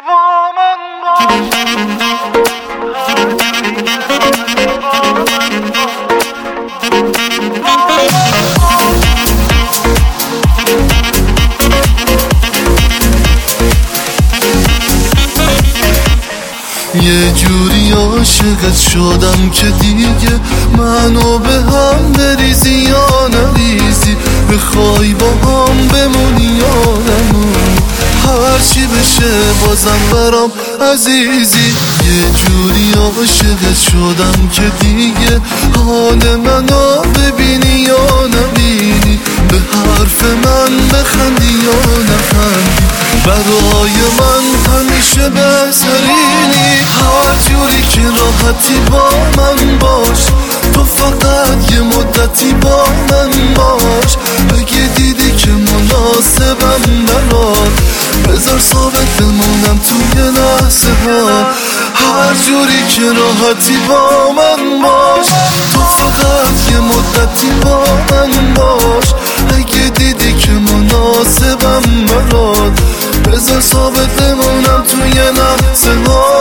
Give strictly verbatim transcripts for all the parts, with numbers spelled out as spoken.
یه جوری عاشقت شدم که دیگه منو به هم بریزی یا نریزی، بخوای با هم بمونی یا نمونی، هرچی بشه بازم برام عزیزی. یه جوری عاشقت شدم که دیگه حال منو ببینی یا نبینی، به حرف من بخندی یا نخندی، برای من همیشه بهترینی. هر جوری که راحتی با من باش، تو فقط یه مدتی با من باش، اگه دیدی که مناسبم برات، بذار ثابت بمونم توی لحظه ها. هر جوری که راحتی با من باش، تو فقط یه مدتی با من باش، اگه دیدی که مناسبم برات، بذار ثابت بمونم توی لحظه ها.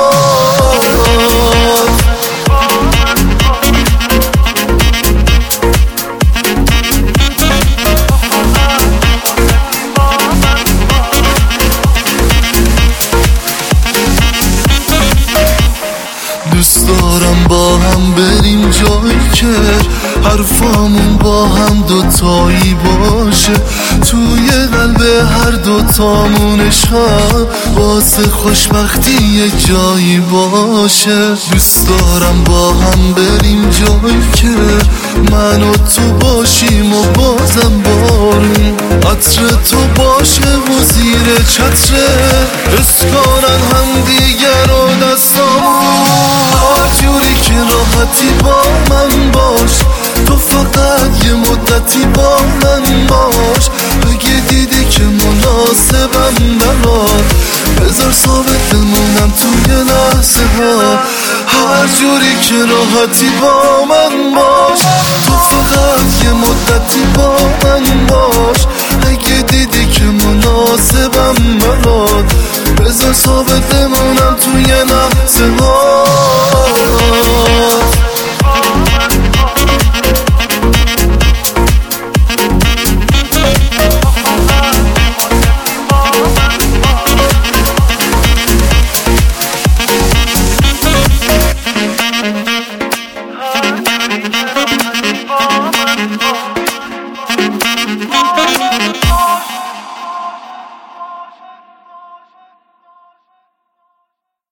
دوست دارم با هم بریم جایی که حرفامون با هم دوتایی باشه، توی قلب هر دوتامون عشق واسه خوشبختی یه جایی باشه. دوست دارم با هم بریم جایی که من و تو باشیم و بازم بارون عطر تو باشه و زیر چتره حس کنن هم دیگر و دستامون. هر جوری که راحتی با من باش، تو فقط یه مدتی با من باش، اگه دیدی که مناسبم برات، بذار ثابت بمونم توی لحظه ها. هر جوری که راحتی با من باش، تو فقط یه مدتی با من باش، اگه دیدی که مناسبم برات، بذار ثابت بمونم توی لحظه ها.